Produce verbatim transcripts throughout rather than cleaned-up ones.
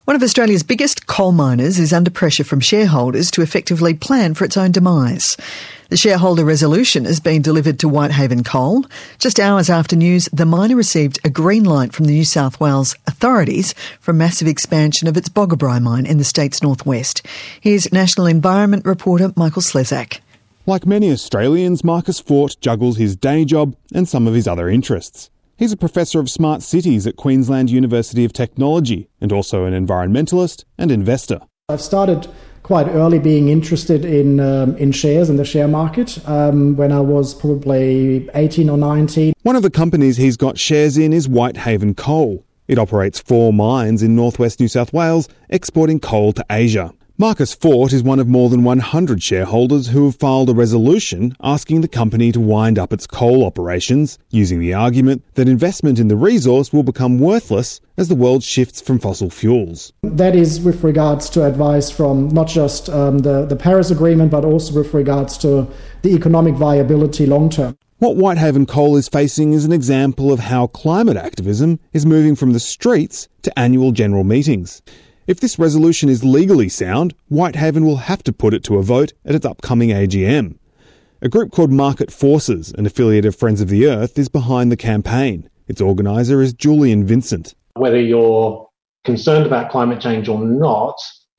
One of Australia's biggest coal miners is under pressure from shareholders to effectively plan for its own demise. The shareholder resolution has been delivered to Whitehaven Coal. Just hours after news, the miner received a green light from the New South Wales authorities for a massive expansion of its Boggabri mine in the state's northwest. Here's National Environment reporter Michael Slezak. Like many Australians, Marcus Fort juggles his day job and some of his other interests. He's a professor of smart cities at Queensland University of Technology and also an environmentalist and investor. I've started quite early being interested in um, in shares in the share market um, when I was probably eighteen or nineteen. One of the companies he's got shares in is Whitehaven Coal. It operates four mines in northwest New South Wales, exporting coal to Asia. Marcus Fort is one of more than one hundred shareholders who have filed a resolution asking the company to wind up its coal operations, using the argument that investment in the resource will become worthless as the world shifts from fossil fuels. That is with regards to advice from not just um, the, the Paris Agreement, but also with regards to the economic viability long term. What Whitehaven Coal is facing is an example of how climate activism is moving from the streets to annual general meetings. If this resolution is legally sound, Whitehaven will have to put it to a vote at its upcoming A G M. A group called Market Forces, an affiliate of Friends of the Earth, is behind the campaign. Its organiser is Julian Vincent. Whether you're concerned about climate change or not,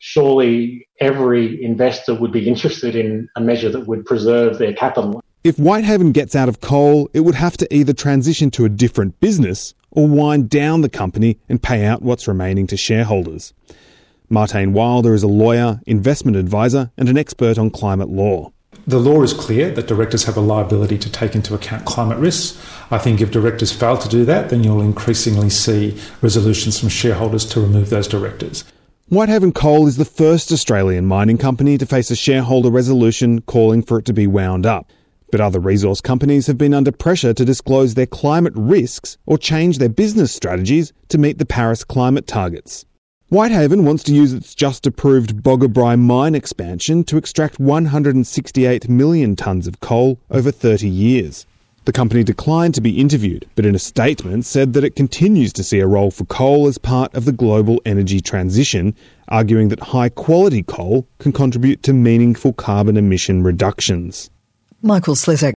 surely every investor would be interested in a measure that would preserve their capital. If Whitehaven gets out of coal, it would have to either transition to a different business or wind down the company and pay out what's remaining to shareholders. Martijn Wilder is a lawyer, investment advisor and an expert on climate law. The law is clear that directors have a liability to take into account climate risks. I think if directors fail to do that, then you'll increasingly see resolutions from shareholders to remove those directors. Whitehaven Coal is the first Australian mining company to face a shareholder resolution calling for it to be wound up. But other resource companies have been under pressure to disclose their climate risks or change their business strategies to meet the Paris climate targets. Whitehaven wants to use its just-approved Boggabri mine expansion to extract one hundred sixty-eight million tonnes of coal over thirty years. The company declined to be interviewed, but in a statement said that it continues to see a role for coal as part of the global energy transition, arguing that high-quality coal can contribute to meaningful carbon emission reductions. Michael Slezak.